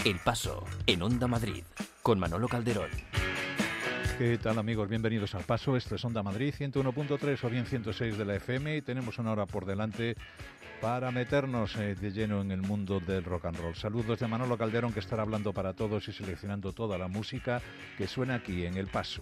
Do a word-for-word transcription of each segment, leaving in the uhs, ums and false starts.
El Paso, en Onda Madrid, con Manolo Calderón. ¿Qué tal, amigos? Bienvenidos al Paso. Esto es Onda Madrid, ciento uno punto tres o bien ciento seis de la F M, y tenemos una hora por delante para meternos eh, de lleno en el mundo del rock and roll. Saludos de Manolo Calderón, que estará hablando para todos y seleccionando toda la música que suena aquí en El Paso.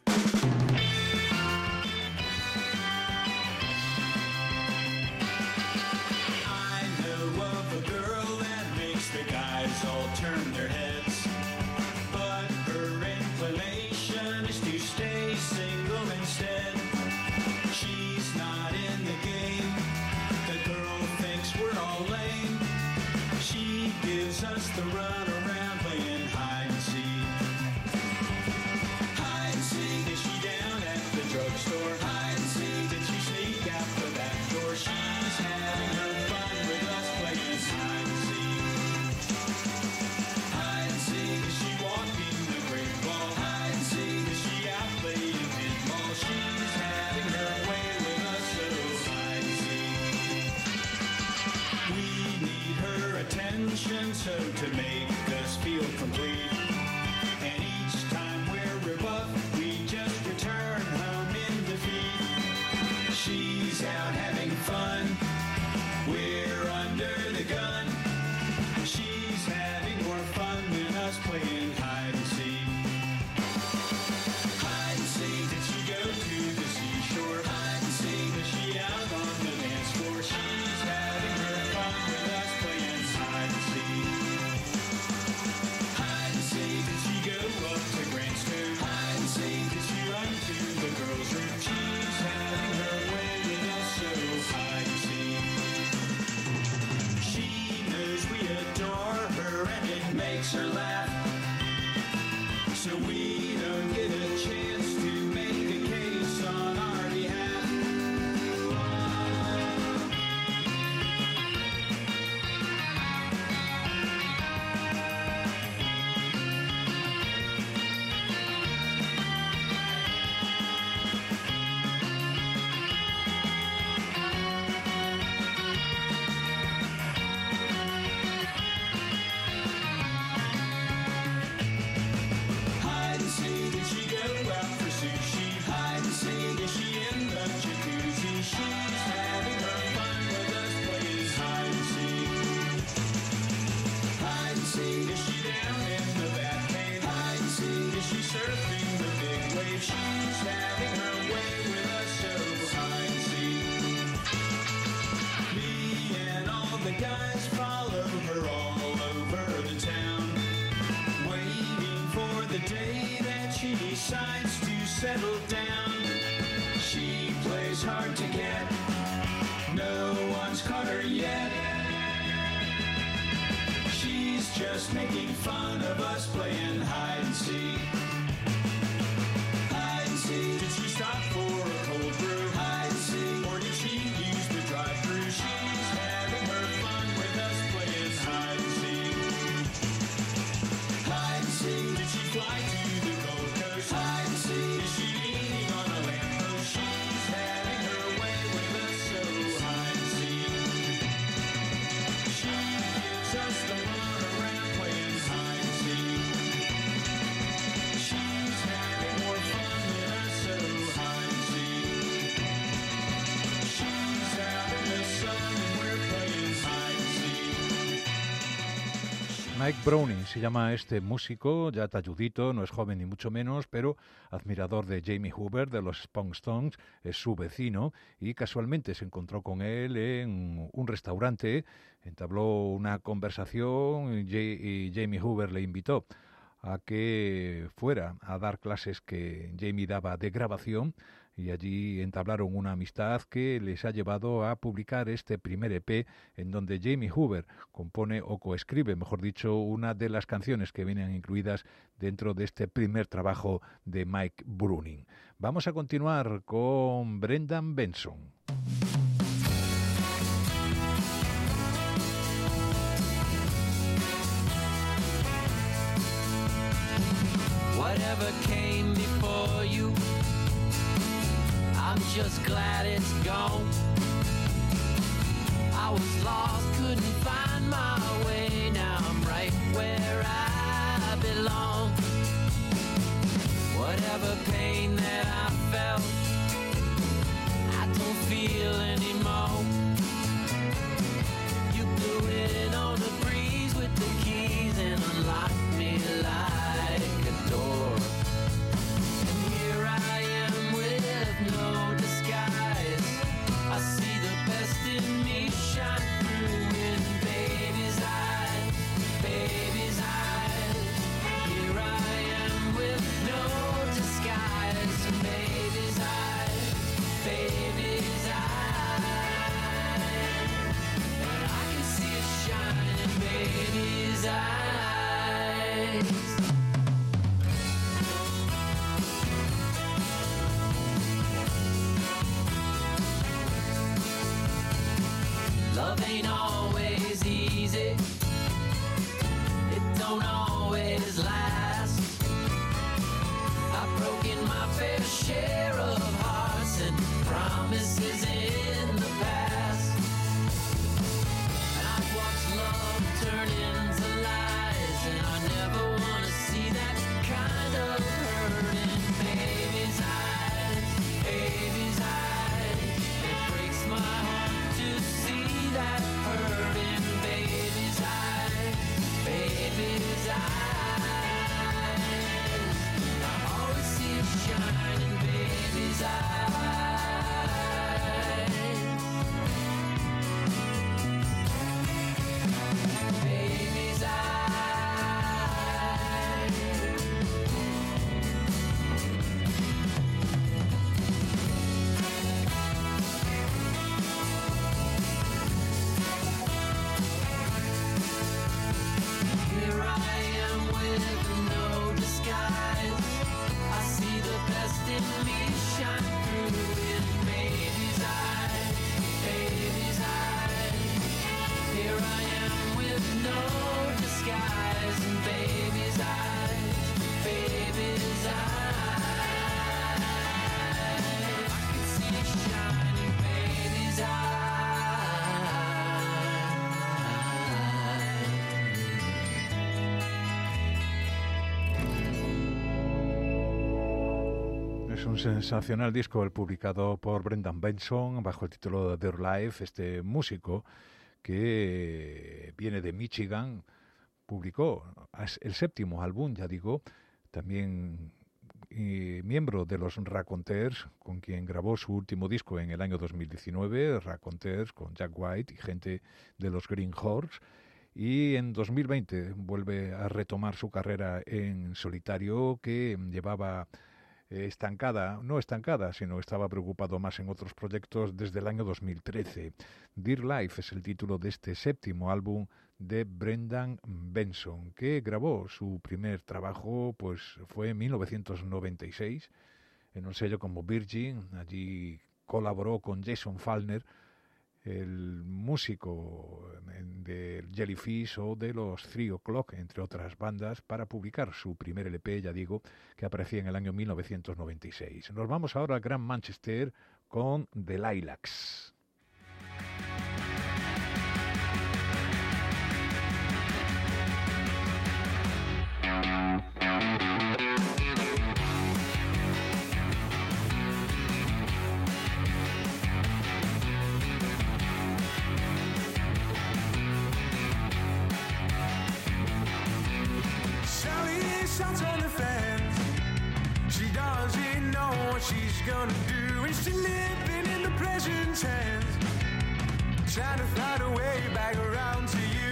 So to make us feel complete, and each time we're rebuffed, we just return home in defeat. She's out having fun, we're under the gun. She's having more fun than us playing hide and seek. Hide and seek, did she go to the seashore? Hide and seek, is she out on the dance floor? She's having her fun with us playing hide and seek. Her laugh, so we don't get a chance to make a case on our behalf. Settle down. She plays hard to get. No one's caught her yet. She's just making fun of us playing hide and seek. Hide and seek. Did she stop for a cold brew? Hide and seek. Or did she use the drive-thru? She's having her fun with us playing hide and seek. Hide and seek. Did she fly to the Gold Coast? Hide and seek. Mike Browning se llama este músico, ya talludito, no es joven ni mucho menos, pero admirador de Jamie Hoover, de los Spong Stones, es su vecino, y casualmente se encontró con él en un restaurante, entabló una conversación y Jamie Hoover le invitó a que fuera a dar clases que Jamie daba de grabación, y allí entablaron una amistad que les ha llevado a publicar este primer E P en donde Jamie Hoover compone o coescribe, mejor dicho, una de las canciones que vienen incluidas dentro de este primer trabajo de Mike Browning. Vamos a continuar con Brendan Benson. Whatever came before you, I'm just glad it's gone. I was lost, couldn't find my way. Now I'm right where I belong. Whatever pain that I felt, I don't feel anymore. You blew in on the breeze with the keys and unlocked me like a door. And here I am with no disguise. I see the best in me shine through in baby's eyes, baby's eyes. Here I am with no disguise, baby's eyes, baby's eyes. And I can see it shine in baby's eyes. Love ain't always easy, it don't always last. I've broken my fair share of hearts and promises in the past. And I've watched love turn into lies, and I never want to see that kind of hurt in baby's eyes, baby's eyes. It breaks my heart to see that hurt in baby's eyes, baby's eyes. I always see it shine in baby's eyes, baby's eyes. Here I am with no disguise. I see the best in me shine through in baby's eyes, baby's eyes. Here I am with no disguise in baby's eyes, baby's eyes. I can see it shine in baby's eyes. Es un sensacional disco, el publicado por Brendan Benson bajo el título de Their Life. Este músico que viene de Michigan publicó el séptimo álbum, ya digo, también eh, miembro de los Raconteurs, con quien grabó su último disco en el año dos mil diecinueve, Raconteurs con Jack White y gente de los Green Horse. Y en dos mil veinte vuelve a retomar su carrera en solitario, que llevaba eh, estancada, no estancada, sino estaba preocupado más en otros proyectos desde el año dos mil trece. Dear Life es el título de este séptimo álbum de Brendan Benson, que grabó su primer trabajo, pues fue en mil novecientos noventa y seis, en un sello como Virgin. Allí colaboró con Jason Falkner, el músico de Jellyfish o de los Three O'Clock, entre otras bandas, para publicar su primer L P, ya digo, que aparecía en el año mil novecientos noventa y seis. Nos vamos ahora a Gran Manchester con The Lilacs. Sat on the fence. She doesn't know what she's gonna do, and she's living in the present tense, trying to find a way back around to you.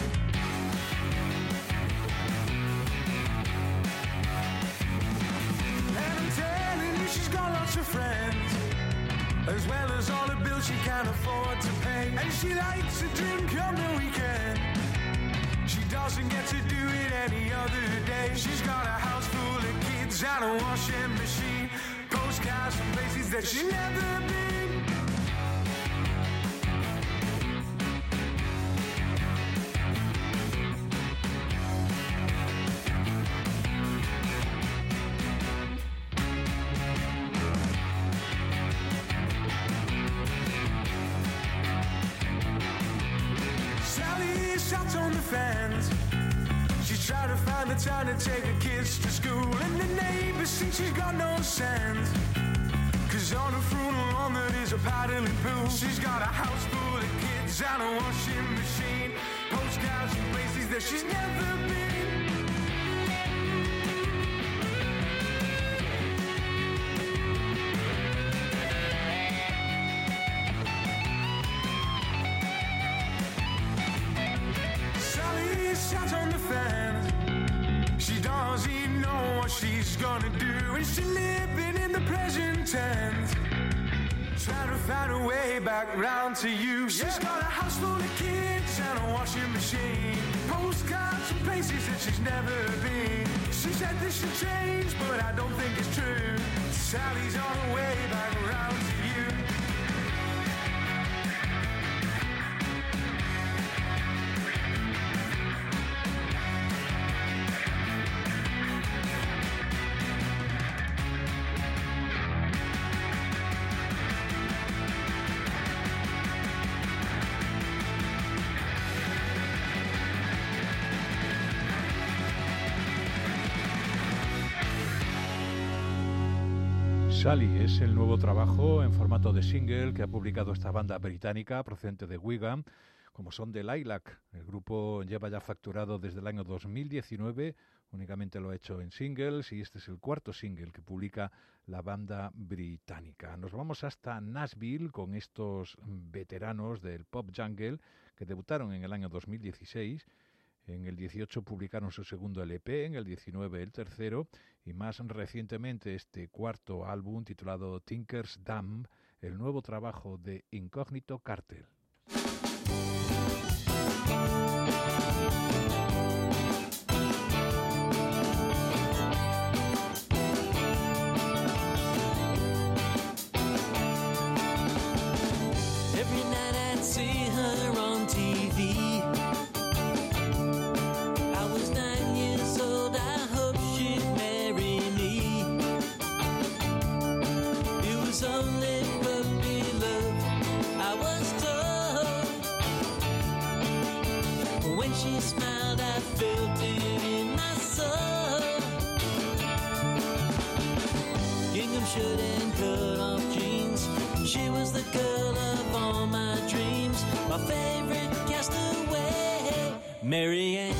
And I'm telling you, she's got lots of friends, as well as all the bills she can't afford to pay. And she likes to drink on the weekend. She doesn't get to do it any other day. She's got a house full of kids and a washing machine, postcards from places that she's never been. Sally sat on the fence. She's trying to find the time to take her kids to school, and the neighbors think she's got no sense. Cause on her front lawn there is a paddling pool. She's got a house full of kids and a washing machine, postcards and places that she's never been. Sally sat on the fence. She doesn't know what she's gonna do, and she's living in the present tense, trying to find a way back round to you. She's got a house full of kids and a washing machine, postcards and places that she's never been. She said this should change, but I don't think it's true. Sally's on her way back round to you. Sally es el nuevo trabajo en formato de single que ha publicado esta banda británica procedente de Wigan, como son The Lilac. El grupo lleva ya facturado desde el año dos mil diecinueve, únicamente lo ha hecho en singles y este es el cuarto single que publica la banda británica. Nos vamos hasta Nashville con estos veteranos del pop jungle que debutaron en el año dos mil dieciséis. En el dieciocho publicaron su segundo L P, en el diecinueve el tercero y más recientemente este cuarto álbum titulado Tinker's Dam, el nuevo trabajo de Incognito Cartel. Every night I'd see her on T V. She smiled, I felt it in my soul. Gingham shirt and cut off jeans, she was the girl of all my dreams. My favorite castaway, Mary Ann.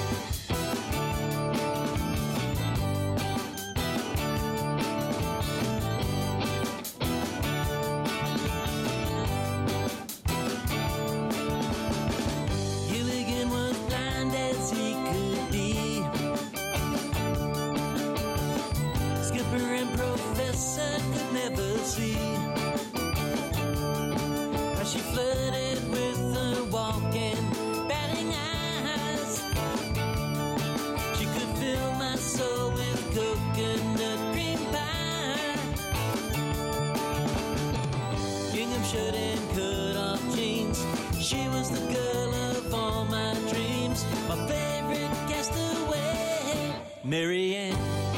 She flirted with her walking, batting eyes. She could fill my soul with coconut cream pie. Gingham shirt and cut off jeans, she was the girl of all my dreams. My favorite castaway, Mary Ann.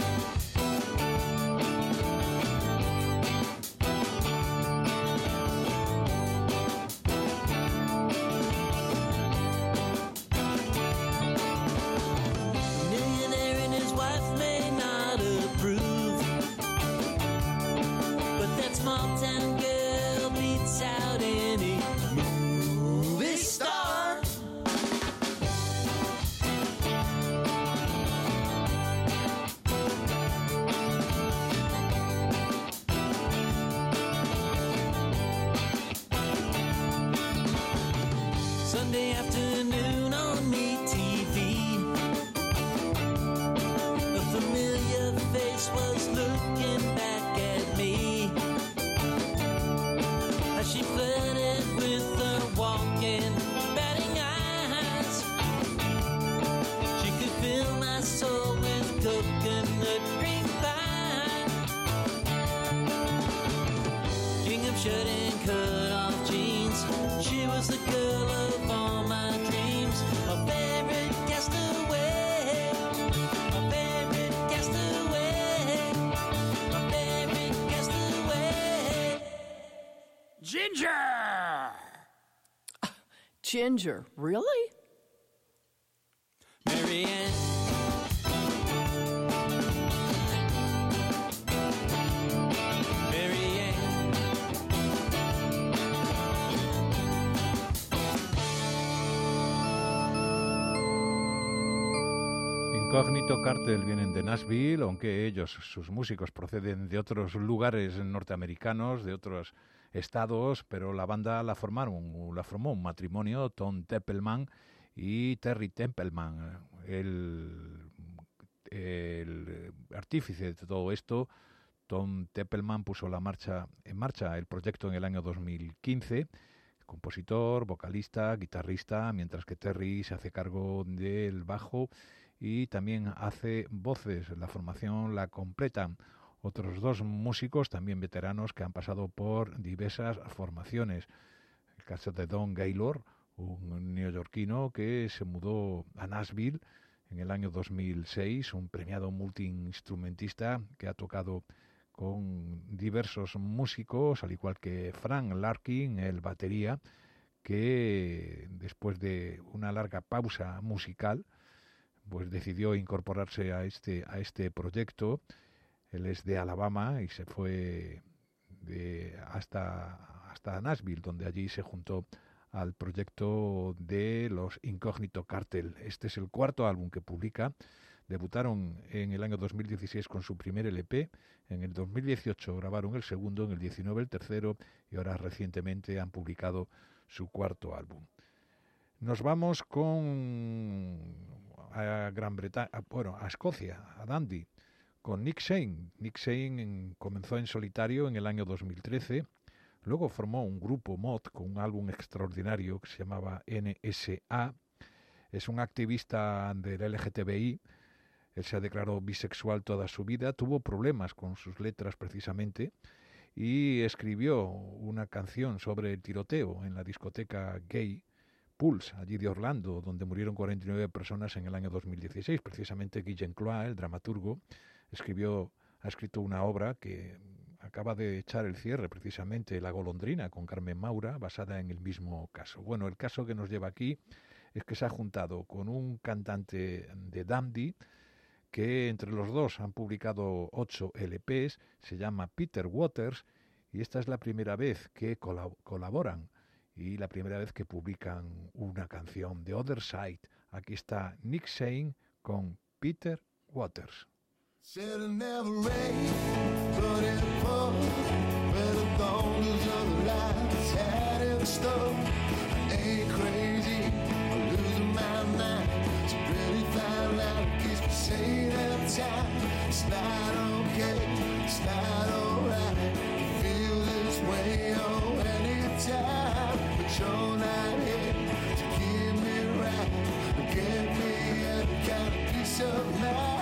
Sunday afternoon on Me T V, a familiar face was looking back at me as she flirted with her walking, batting eyes. She could fill my soul with coconut cream pie. Gingham shirt and cut off jeans, she was the girl of all my dreams. My favorite castaway, my favorite castaway, my favorite castaway. Ginger! Ginger, really? Mary Ann. Incognito Cartel vienen de Nashville, aunque ellos, sus músicos, proceden de otros lugares norteamericanos, de otros estados, pero la banda la formaron, la formó un matrimonio, Tom Templeman y Terry Templeman. El, el artífice de todo esto, Tom Templeman, puso la marcha, en marcha el proyecto en el año dos mil quince, compositor, vocalista, guitarrista, mientras que Terry se hace cargo del bajo y también hace voces. La formación la completan otros dos músicos, también veteranos, que han pasado por diversas formaciones. El caso de Don Gaylor, un neoyorquino que se mudó a Nashville en el año dos mil seis, un premiado multiinstrumentista que ha tocado con diversos músicos, al igual que Frank Larkin, el batería, que después de una larga pausa musical, pues decidió incorporarse a este a este proyecto. Él es de Alabama y se fue de hasta hasta Nashville, donde allí se juntó al proyecto de los Incognito Cartel. Este es el cuarto álbum que publica. Debutaron en el año dos mil dieciséis con su primer L P, en el dos mil dieciocho grabaron el segundo, en el diecinueve el tercero y ahora recientemente han publicado su cuarto álbum. Nos vamos con a Gran Bretaña, bueno, a Escocia, a Dundee, con Nick Shane. Nick Shane en, comenzó en solitario en el año dos mil trece, luego formó un grupo mod con un álbum extraordinario que se llamaba N S A. Es un activista del L G T B I. Él se ha declarado bisexual toda su vida, tuvo problemas con sus letras precisamente y escribió una canción sobre el tiroteo en la discoteca gay Pulse, allí de Orlando, donde murieron cuarenta y nueve personas en el año dos mil dieciséis. Precisamente Guillem Clois, el dramaturgo, escribió, ha escrito una obra que acaba de echar el cierre, precisamente La golondrina, con Carmen Maura, basada en el mismo caso. Bueno, el caso que nos lleva aquí es que se ha juntado con un cantante de Dundee, que entre los dos han publicado ocho L Pes, se llama Peter Waters, y esta es la primera vez que colab- colaboran y la primera vez que publican una canción, The Other Side. Aquí está Nick Shane con Peter Waters. Said it never rained, but it poured. Where the thorns of the lights had it stuck. Ain't crazy, I'm losing my mind. It's a pretty fine line, keeps me sane every time. It's not okay, it's not alright. You feel this way, oh, anytime. But you're not here to keep me right, to give me any kind of peace of mind.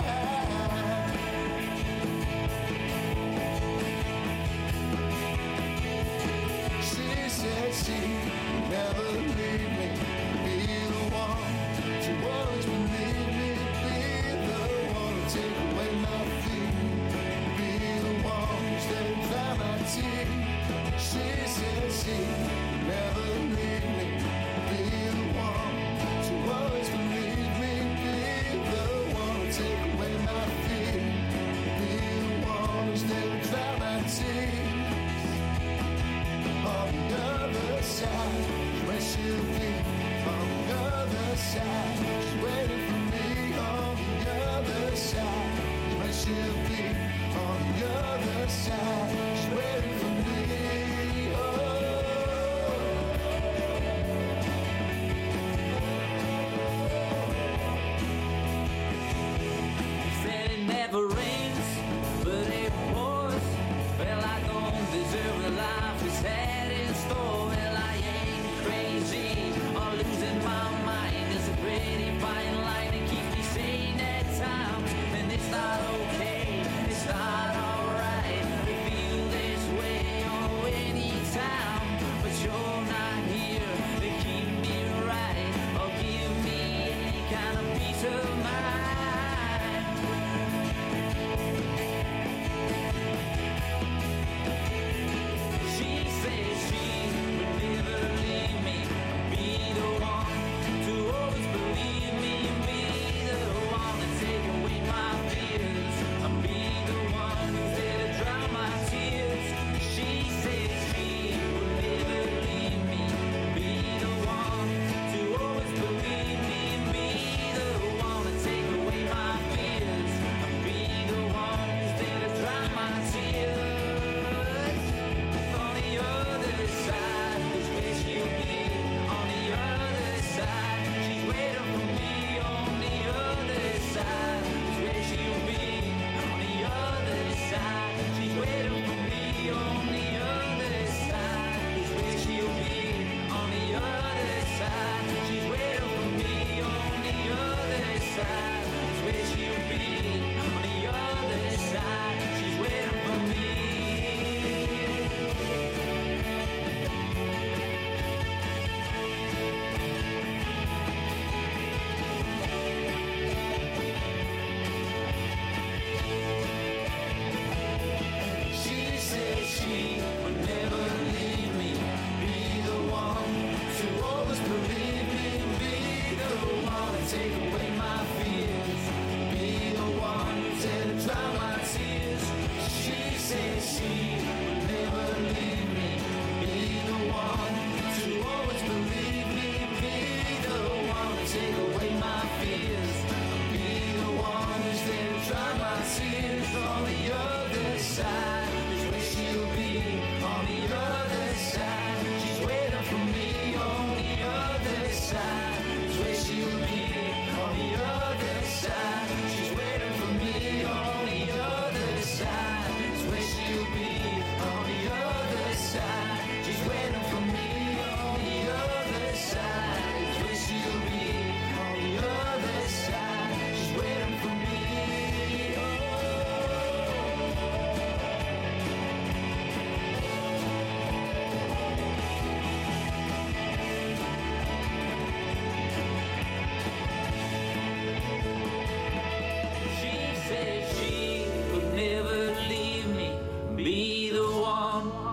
She never leave me, be the one to always believe me, be the one to take away my fear, be the one who stays dry my tears. She said she never leave me, be the one to always believe me, be the one to take away my fear, be the one who stays dry my tears. On the other side, where she'll be.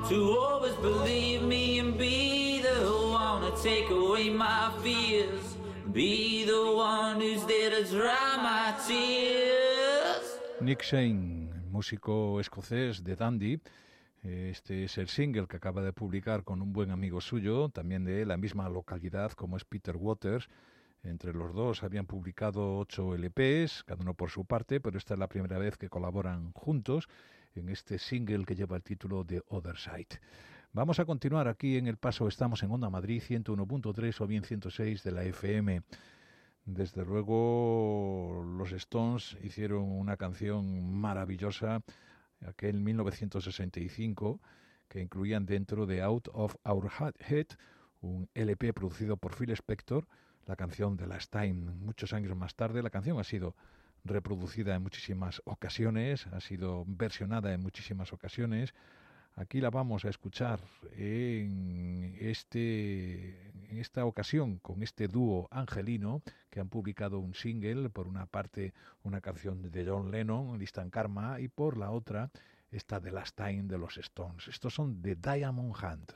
to always believe me and be the one to take away my fears, be the one who's there to dry my tears. Nick Shane, músico escocés de Dundee. Este es el single que acaba de publicar con un buen amigo suyo, también de la misma localidad como es Peter Waters. Entre los dos habían publicado ocho L Pes, cada uno por su parte, pero esta es la primera vez que colaboran juntos en este single que lleva el título de Other Side. Vamos a continuar aquí en El Paso. Estamos en Onda Madrid ciento uno punto tres o bien ciento seis de la F M. Desde luego los Stones hicieron una canción maravillosa, aquel mil novecientos sesenta y cinco, que incluían dentro de Out of Our Head, un L P producido por Phil Spector, la canción The Last Time. Muchos años más tarde la canción ha sido reproducida en muchísimas ocasiones, ha sido versionada en muchísimas ocasiones. Aquí la vamos a escuchar en, este, en esta ocasión con este dúo angelino que han publicado un single, por una parte una canción de John Lennon, Distant Karma, y por la otra esta The Last Time de los Stones. Estos son The Diamond Hand.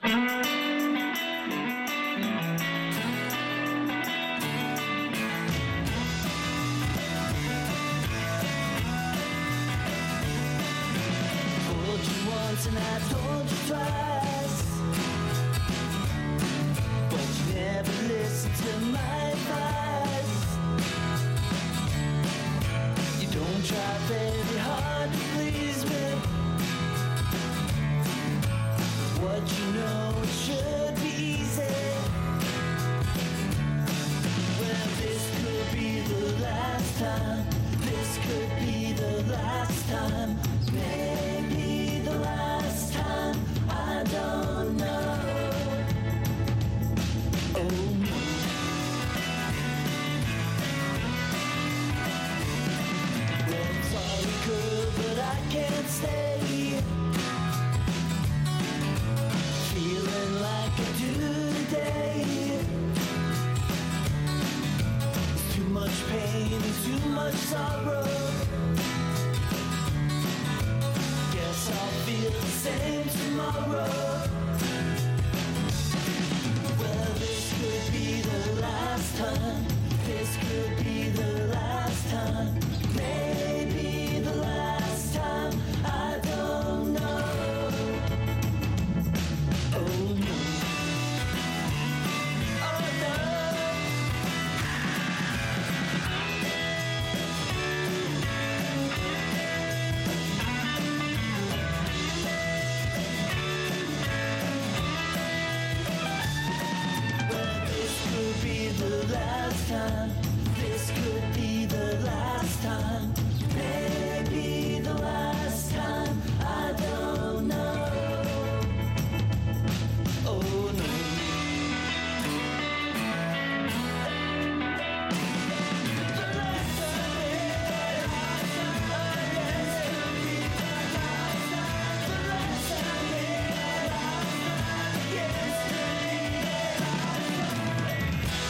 And I told you twice, but you never listened to my advice. You don't try very hard to please me. What you know it should be easy. Well, this could be the last time. This could be the last time. Maybe the last time, I don't know. Oh no. Well, sorry girl, but I can't stay. Feeling like I do today. Too much pain and too much sorrow. I'll feel the same tomorrow. Well, this could be the last time. This could be the last time. Maybe the last time. I don't know. Oh no. Oh no. This could be the last time. Maybe the last time. I don't know. Oh no. The last time, the last time, yes, could be the last time. The last time, the last time, yes, could be the last time.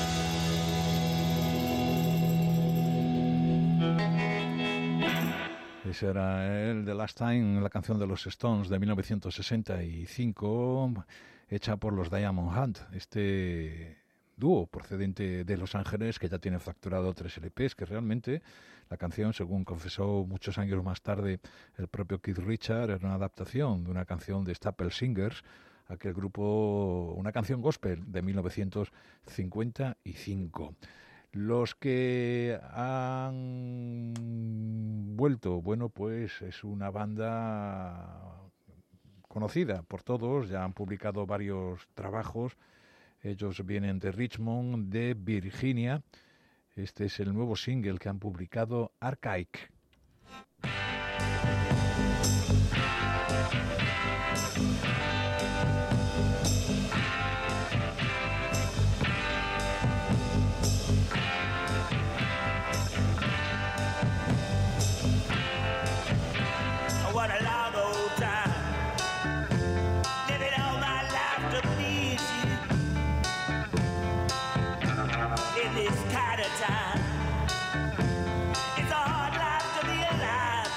Ese era el The Last Time, la canción de los Stones de mil novecientos sesenta y cinco, hecha por los Diamond Hand, este dúo procedente de Los Ángeles que ya tiene facturado tres L Pes, que realmente la canción, según confesó muchos años más tarde el propio Keith Richards, era una adaptación de una canción de Staple Singers, aquel grupo, una canción gospel de mil novecientos cincuenta y cinco. Los que han vuelto, bueno, pues es una banda conocida por todos, ya han publicado varios trabajos. Ellos vienen de Richmond, de Virginia. Este es el nuevo single que han publicado, Archaic. What a long old time, living all my life to please you. In this kind of time, it's a hard life to be alive.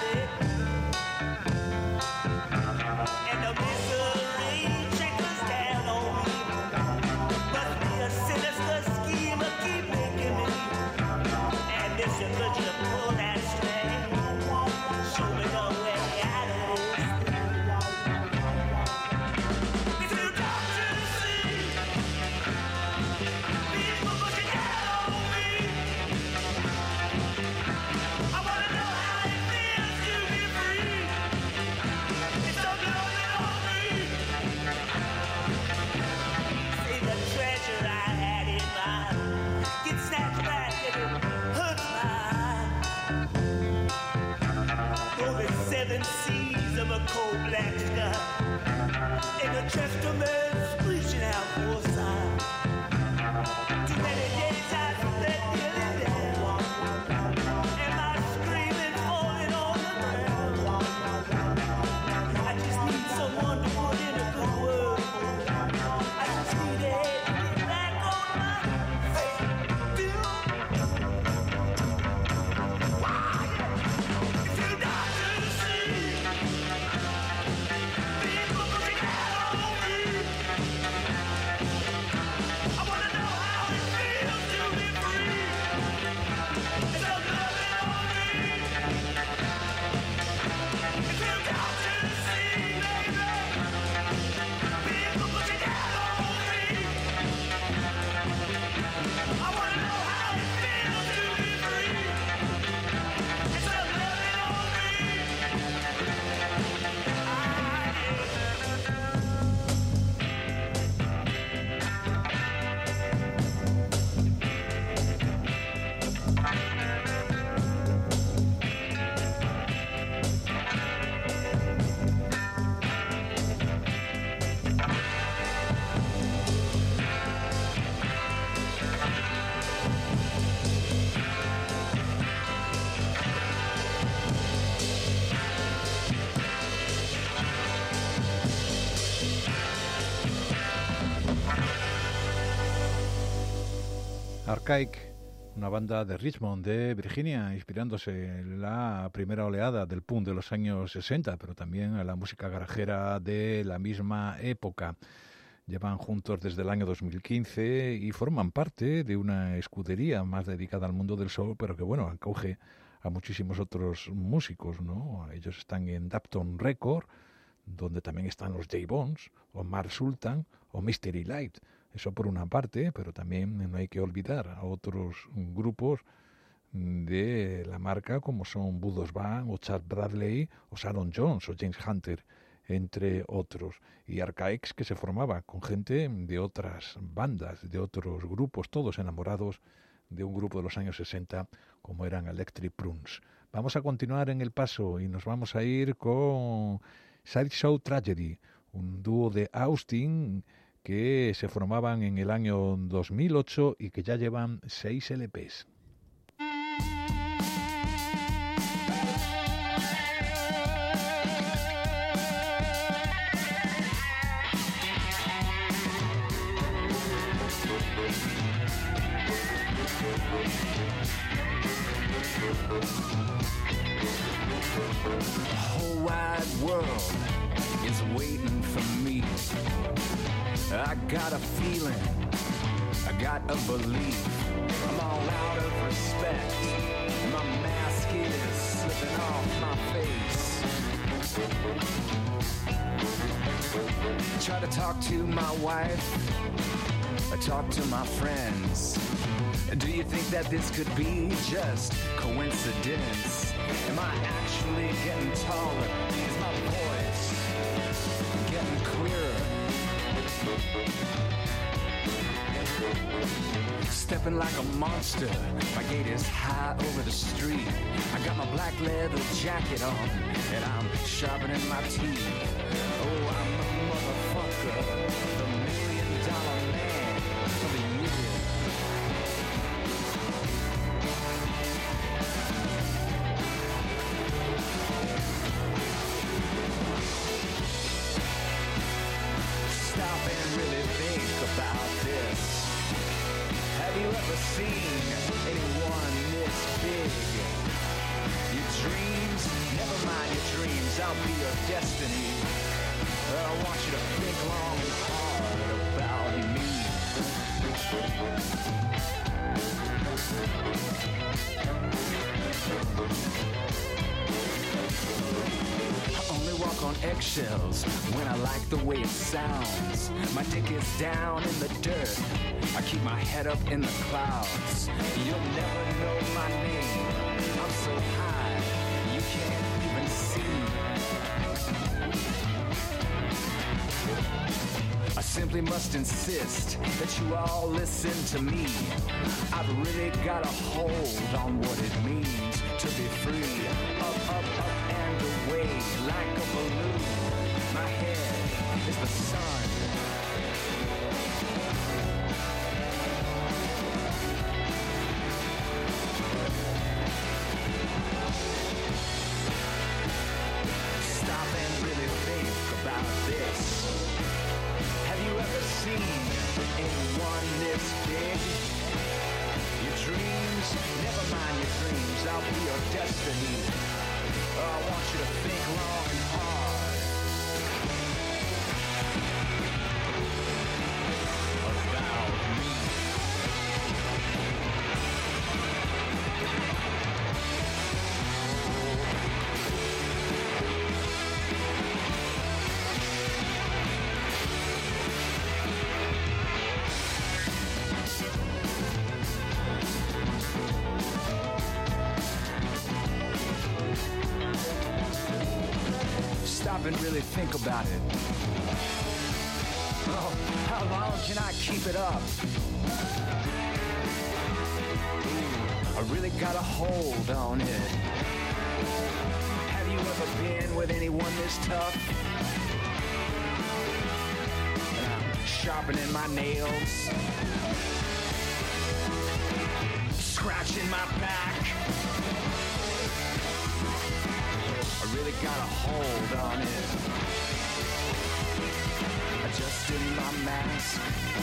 Alaska. And the Chesterman's reaching out for a sign. Too many days I spent feeling down. And my screaming falling on the ground. I just need someone to put in a good word. I just need a head to be back on my feet. If you die to see people looking out on me, I wanna know how it feels to be free. Is there nothing on me? If you die to see, baby, people looking out on me, I wanna know how it feels to be free. Is there nothing on me? Archaic, una banda de Richmond, de Virginia, inspirándose en la primera oleada del punk de los años sesenta, pero también en la música garajera de la misma época. Llevan juntos desde el año dos mil quince y forman parte de una escudería más dedicada al mundo del soul, pero que, bueno, acoge a muchísimos otros músicos, ¿no? Ellos están en Dapton Record, donde también están los J-Bones, o Mark Sultan, o Mystery Light. Eso por una parte, pero también no hay que olvidar a otros grupos de la marca como son Budos Band, o Chad Bradley, o Sharon Jones, o James Hunter, entre otros. Y Archaics, que se formaba con gente de otras bandas, de otros grupos, todos enamorados de un grupo de los años sesenta como eran Electric Prunes. Vamos a continuar en el paso y nos vamos a ir con Sideshow Tragedy, un dúo de Austin que se formaban en el año dos mil ocho y que ya llevan seis L Pes. The whole wide world is waiting for me. I got a feeling, I got a belief. I'm all out of respect. My mask is slipping off my face. I try to talk to my wife, I talk to my friends. Do you think that this could be just coincidence? Am I actually getting taller? Is my voice getting clearer? Stepping like a monster, my gait is high over the street. I got my black leather jacket on, and I'm sharpening my teeth. Oh, I'm a motherfucker, the million dollar man of the year. Stop and really think about this. Have you ever seen anyone this big? Your dreams, never mind your dreams, I'll be your destiny. I want you to think long and hard about me. I only walk on eggshells when I like the way it sounds. My dick is down in the dirt, I keep my head up in the clouds. You'll never know my name, I'm so high, you can't even see. I simply must insist that you all listen to me. I've really got a hold on what it means to be free. Up, up, up and away like a balloon. is the sun. Stop and really think about this. Have you ever seen anyone this big? Your dreams, never mind your dreams, I'll be your destiny. Oh, I want you to think long and hard about me. Stop and really think about it. Oh, how long can I keep it up? Ooh, I really got a hold on it. Have you ever been with anyone this tough? And I'm sharpening my nails, scratching my back. I really got a hold on it. Adjusting my mask.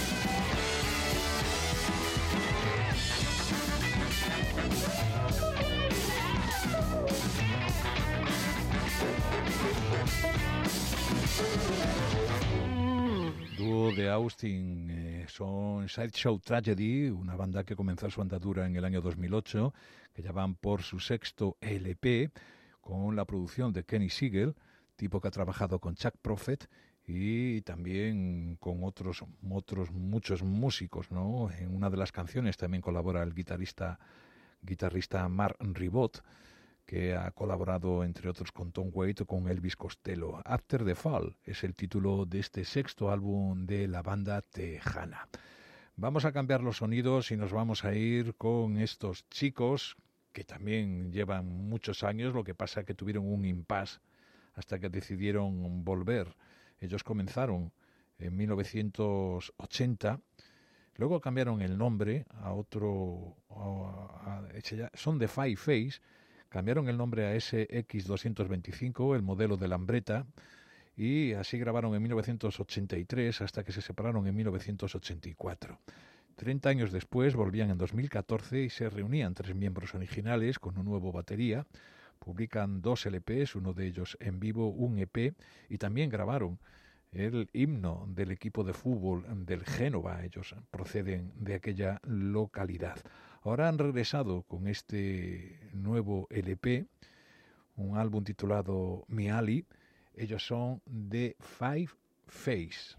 Dúo de Austin eh, son Sideshow Tragedy, una banda que comenzó su andadura en el año dos mil ocho, que ya van por su sexto L P, con la producción de Kenny Siegel, tipo que ha trabajado con Chuck Prophet y también con otros, otros muchos músicos, ¿no? En una de las canciones también colabora el guitarrista, guitarrista Mark Ribot, que ha colaborado entre otros con Tom Waits o con Elvis Costello. After the Fall es el título de este sexto álbum de la banda tejana. Vamos a cambiar los sonidos y nos vamos a ir con estos chicos que también llevan muchos años, lo que pasa es que tuvieron un impasse hasta que decidieron volver. Ellos comenzaron en mil novecientos ochenta, luego cambiaron el nombre a otro, a, a, son The Five Face, cambiaron el nombre a S X doscientos veinticinco, el modelo de Lambretta, y así grabaron en mil novecientos ochenta y tres hasta que se separaron en mil novecientos ochenta y cuatro. Treinta años después volvían en dos mil catorce y se reunían tres miembros originales con un nuevo batería. Publican dos L Pes, uno de ellos en vivo, un E P, y también grabaron el himno del equipo de fútbol del Génova. Ellos proceden de aquella localidad. Ahora han regresado con este nuevo L P, un álbum titulado Mi Ali. Ellos son The Five Face.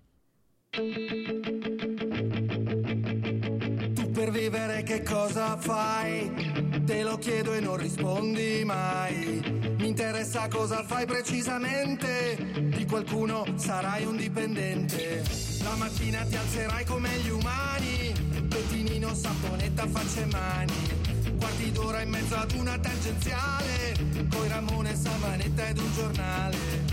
Tu per vivere che cosa fai? Te lo chiedo e non rispondi mai. Mi interessa cosa fai precisamente. Di qualcuno sarai un dipendente. La mattina ti alzerai come gli umani. Pettinino, saponetta, facce e mani. Quarti d'ora in mezzo ad una tangenziale. Coi Ramone, Samanetta ed un giornale.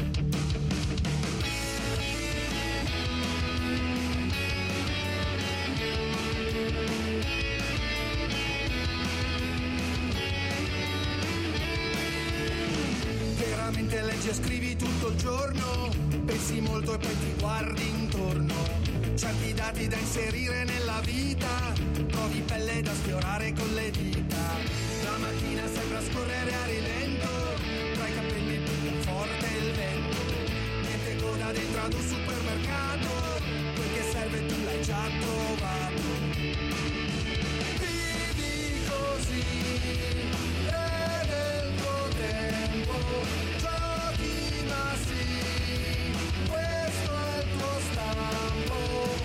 Veramente leggi e scrivi tutto il giorno, pensi molto e poi ti guardi intorno. Certi dati da inserire nella vita, trovi pelle da sfiorare con le dita. La mattina sembra scorrere a rilento, tra i capelli più forte il vento. Niente coda dentro ad un supermercato, quel che serve tu l'hai già trovato. Vivi così, e nel tuo tempo giochi ma sì, questo è il tuo stampo.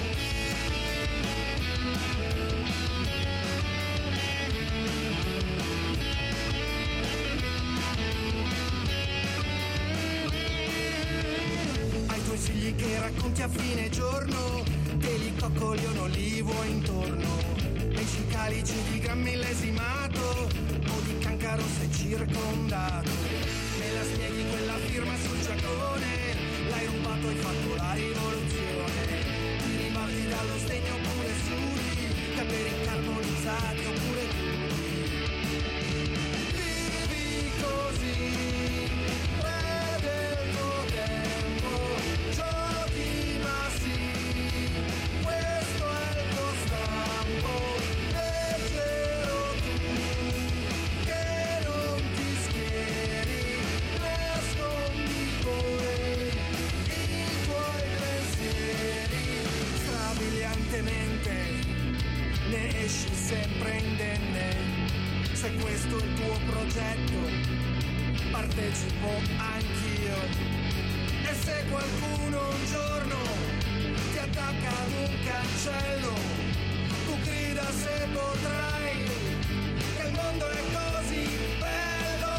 Ai tuoi figli che racconti a fine giorno, te li coccoli un olivo intorno. Nei cicalici di gran millesimato, o di cancaro sei circondato. Me la spieghi quella firma sul giaccone, l'hai rubato, hai fatto l'aeroplano. passati oppure vivi così, vede il tuo tempo, giochi ma sì, questo è il tuo stampo, leggero tu, che non ti schieri, nascondi poi i tuoi pensieri, strabiliantemente ne esci sempre indenne. Se questo è il tuo progetto, partecipo anch'io. E se qualcuno un giorno ti attacca ad un cancello, tu grida se potrai, che il mondo è così bello.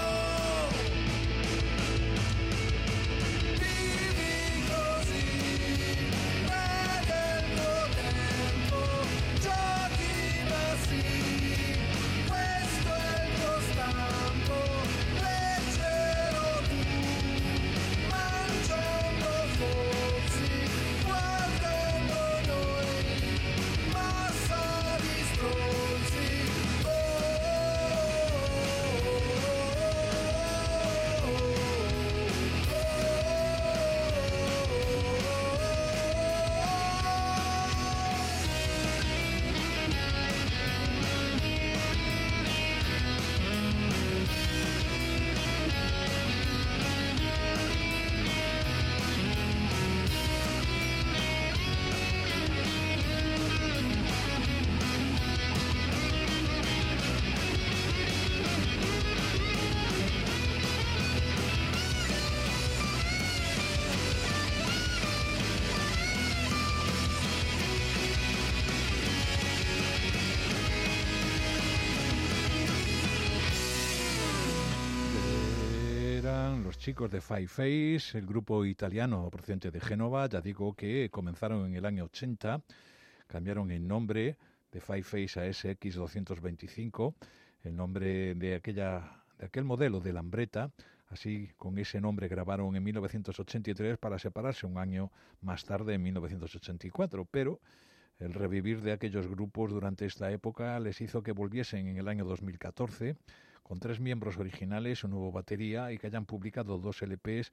Vivi così, vede il tuo tempo, giochi ma sì, questo è il tuo stampo, leggero tu, mangiando forzi, guardando noi, massa di stronzi. Oh, Eran los chicos de Five Face, el grupo italiano procedente de Génova. Ya digo que comenzaron en el año ochenta, cambiaron el nombre de Five Face a S X doscientos veinticinco, el nombre de aquella de aquel modelo de Lambretta. Así, con ese nombre grabaron en mil novecientos ochenta y tres para separarse un año más tarde, en mil novecientos ochenta y cuatro, pero el revivir de aquellos grupos durante esta época les hizo que volviesen en el año dos mil catorce con tres miembros originales, un nuevo batería, y que hayan publicado dos L Pes,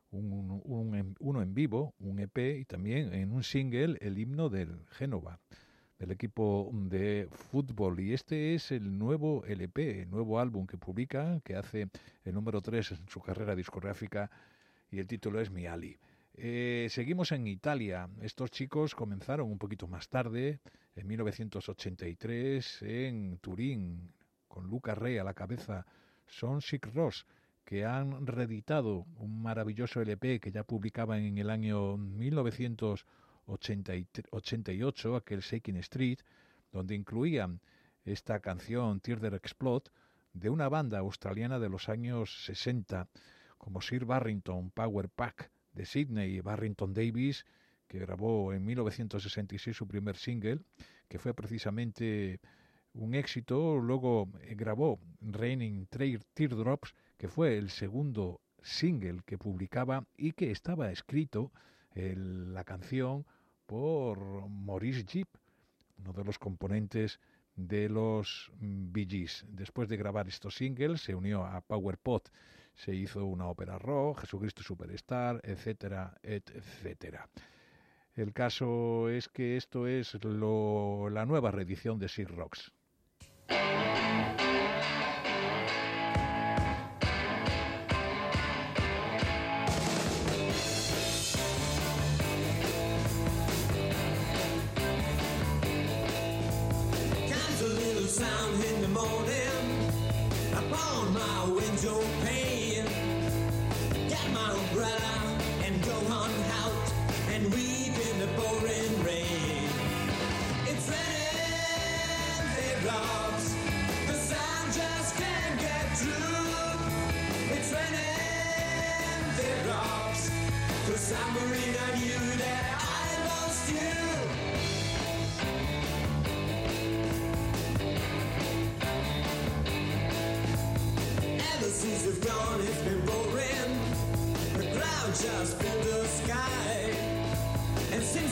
un, un, un, uno en vivo, un E P, y también en un single el himno del Génova, del equipo de fútbol. Y este es el nuevo L P, el nuevo álbum que publica, que hace el número tres en su carrera discográfica, y el título es Mi Ali. Eh, seguimos en Italia. Estos chicos comenzaron un poquito más tarde, en mil novecientos ochenta y tres, en Turín, con Luca Re a la cabeza. Son Sick Ross, que han reeditado un maravilloso L P que ya publicaban en el año mil novecientos ochenta y ocho, aquel Shaking Street, donde incluían esta canción Tear the Explode, de una banda australiana de los años sesenta, como Sir Barrington Power Pack de Sydney, y Barrington Davis, que grabó en mil novecientos sesenta y seis su primer single, que fue precisamente un éxito. Luego eh, grabó Raining Teardrops, que fue el segundo single que publicaba y que estaba escrito, el, la canción, por Maurice Gibb, uno de los componentes de los Bee Gees. Después de grabar estos singles, se unió a Power Pot, se hizo una ópera rock, Jesucristo Superstar, etcétera, etcétera. El caso es que esto es lo, la nueva reedición de Sick Rocks. Comes a little sound in the morning upon my window pane. Get my umbrella and go on out and weep in the pouring rain. It's raining, they rocks. The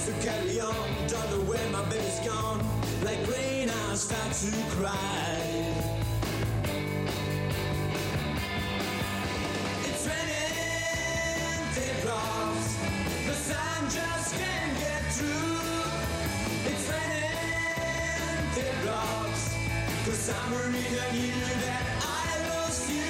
to carry on. Don't know where my baby's gone. Like rain, I start to cry. It's raining teardrops. The sun just can't get through. It's raining teardrops. 'Cause I'm worried I knew that I lost you.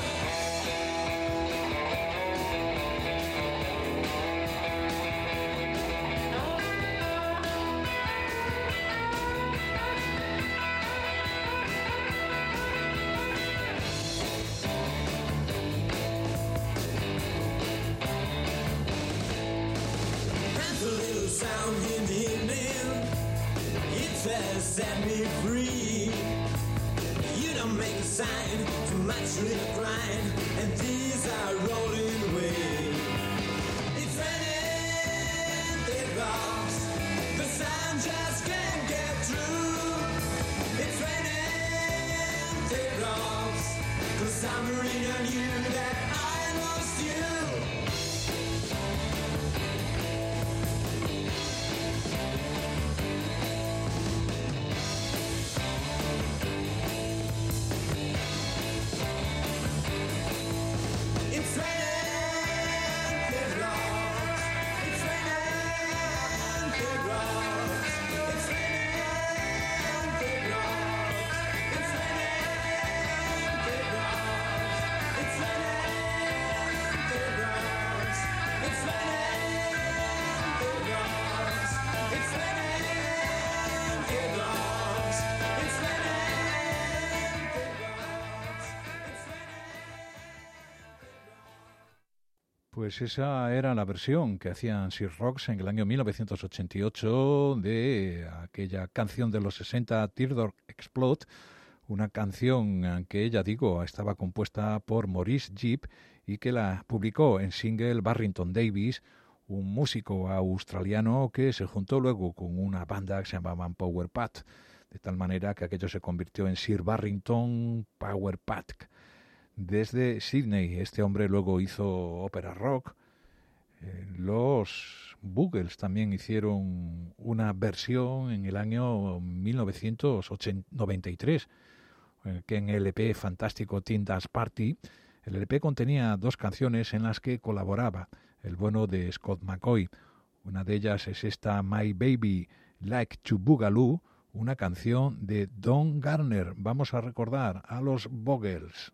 Sound in the evening, it has set me free. You don't make a sign, too much little crying, and these are rolling away. It's raining teardrops, the sun just can't get through. It's raining teardrops, 'cause I'm worried on you that I lost you. Pues esa era la versión que hacían Sir Rocks en el año mil novecientos ochenta y ocho de aquella canción de los sesenta, Teardrop Explode, una canción que, ya digo, estaba compuesta por Maurice Gibb y que la publicó en single Barrington Davis, un músico australiano que se juntó luego con una banda que se llamaban Power Pat, de tal manera que aquello se convirtió en Sir Barrington Power Pat. Desde Sydney, este hombre luego hizo ópera rock. Eh, los Buggles también hicieron una versión en el año mil novecientos noventa y tres, eh, que en el L P fantástico Teen Dance Party, el L P contenía dos canciones en las que colaboraba el bueno de Scott McCaughey. Una de ellas es esta My Baby Like to Boogaloo, una canción de Don Garner. Vamos a recordar a los Buggles.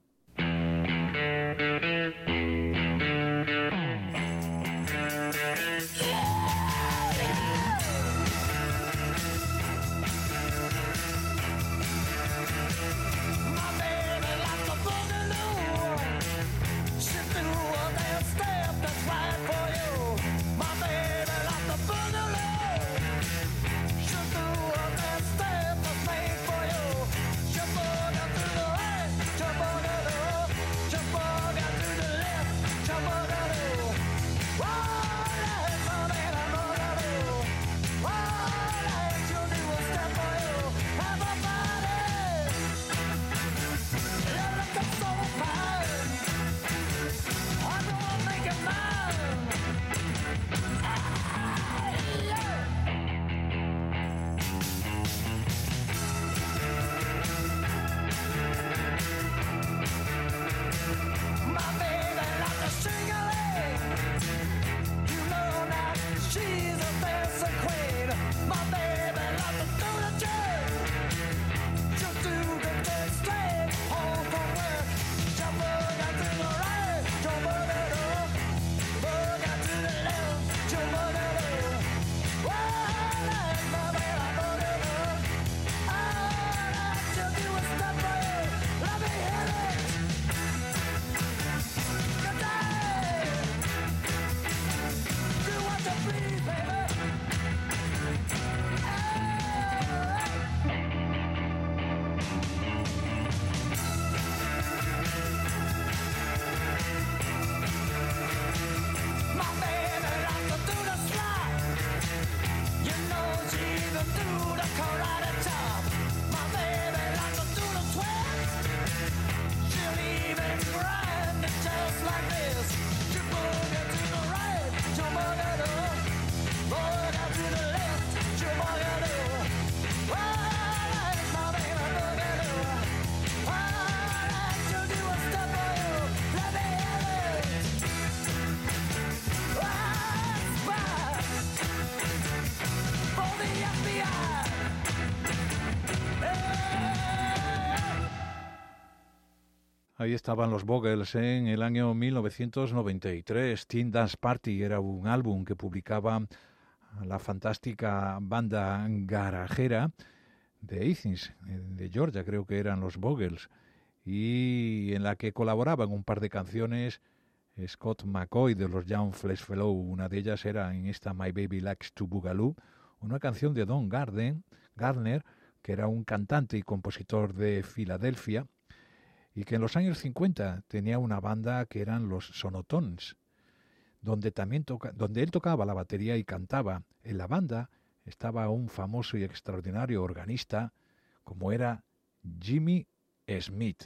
Ahí estaban los Bogles en el año mil novecientos noventa y tres. Teen Dance Party era un álbum que publicaba la fantástica banda garajera de Athens, de Georgia, creo que eran los Bogles, y en la que colaboraban un par de canciones Scott McCoy de los Young Fleshfellow. Una de ellas era en esta My Baby Likes to Boogaloo, una canción de Don Garden, Gardner, que era un cantante y compositor de Filadelfia, y que en los años cincuenta tenía una banda que eran los Sonotones, donde, también toca, donde él tocaba la batería y cantaba. En la banda estaba un famoso y extraordinario organista como era Jimmy Smith.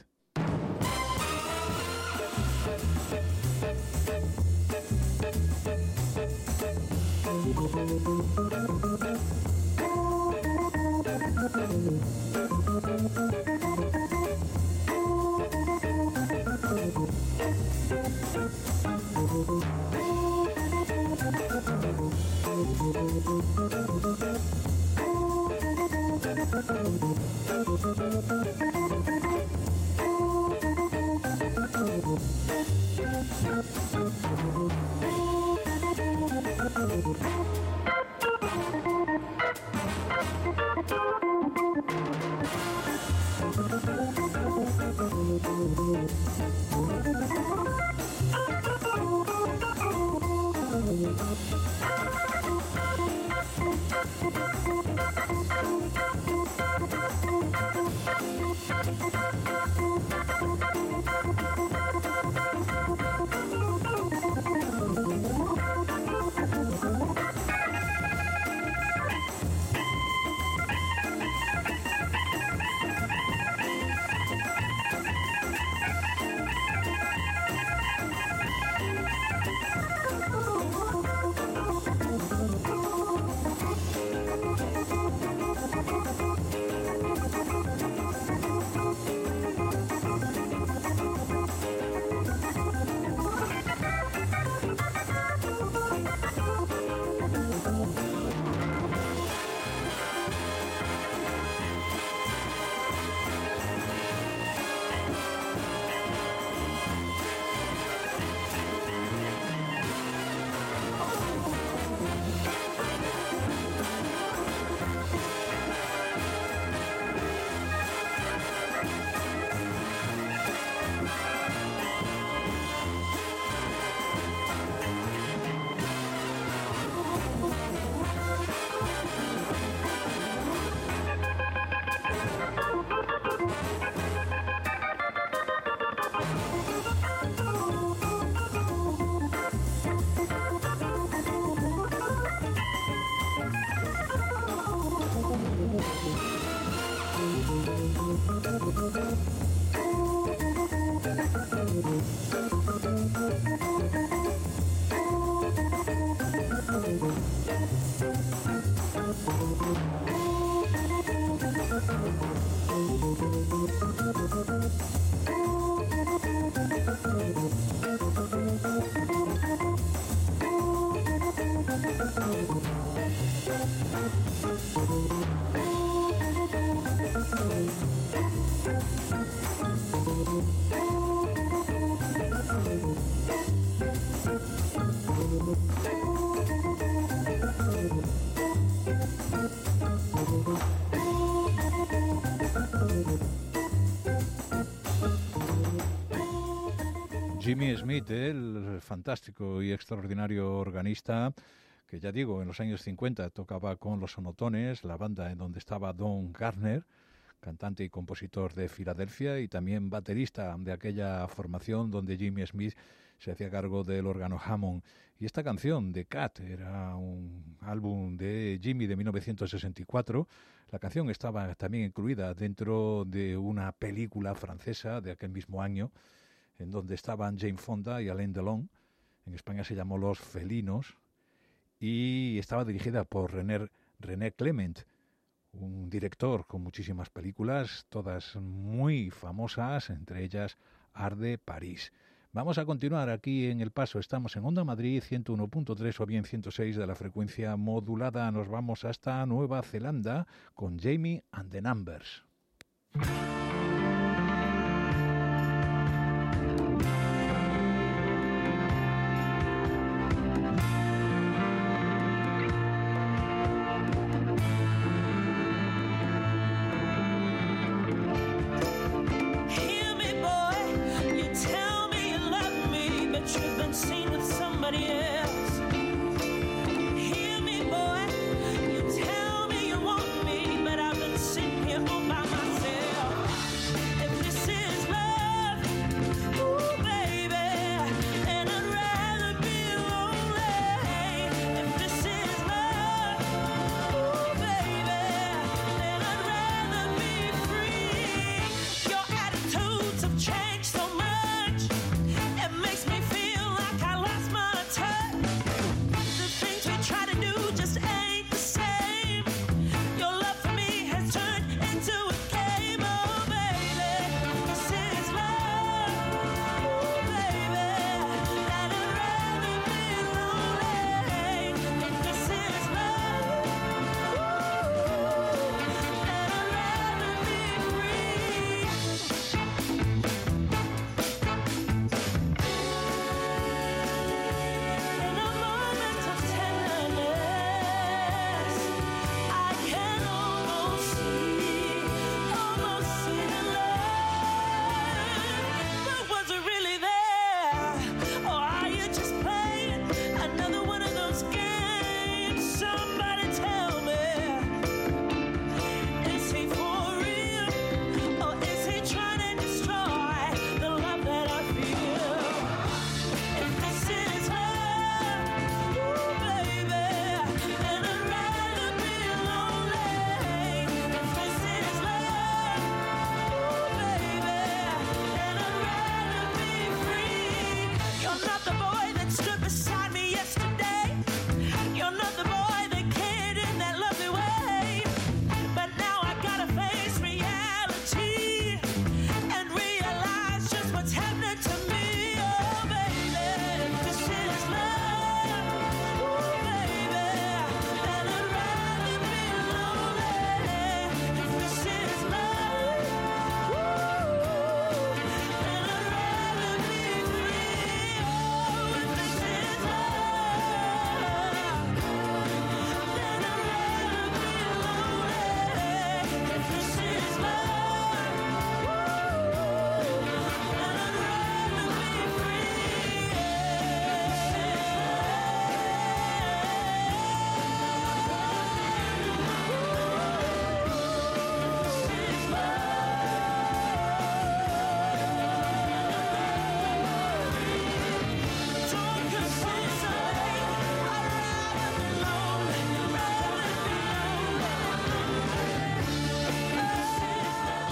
Jimmy Smith, el fantástico y extraordinario organista, que ya digo, en los años cincuenta tocaba con los Sonotones, la banda en donde estaba Don Gardner, cantante y compositor de Filadelfia, y también baterista de aquella formación donde Jimmy Smith se hacía cargo del órgano Hammond. Y esta canción, The Cat, era un álbum de Jimmy de mil novecientos sesenta y cuatro. La canción estaba también incluida dentro de una película francesa de aquel mismo año, en donde estaban Jane Fonda y Alain Delon. En España se llamó Los Felinos, y estaba dirigida por René, René Clement, un director con muchísimas películas, todas muy famosas, entre ellas Arde París. Vamos a continuar aquí en El Paso. Estamos en Onda Madrid ciento uno punto tres o bien ciento seis de la frecuencia modulada. Nos vamos hasta Nueva Zelanda con Jamie and the Numbers.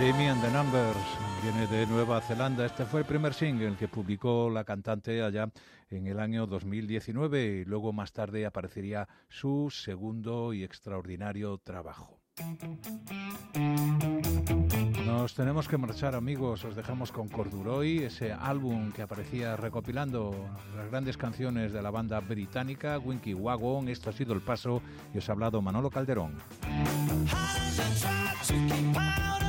Jamie and the Numbers viene de Nueva Zelanda. Este fue el primer single que publicó la cantante allá en el año dos mil diecinueve y luego más tarde aparecería su segundo y extraordinario trabajo. Nos tenemos que marchar, amigos. Os dejamos con Corduroy, ese álbum que aparecía recopilando las grandes canciones de la banda británica Winky Wagon. Esto ha sido El Paso y os ha hablado Manolo Calderón. How does it try to keep out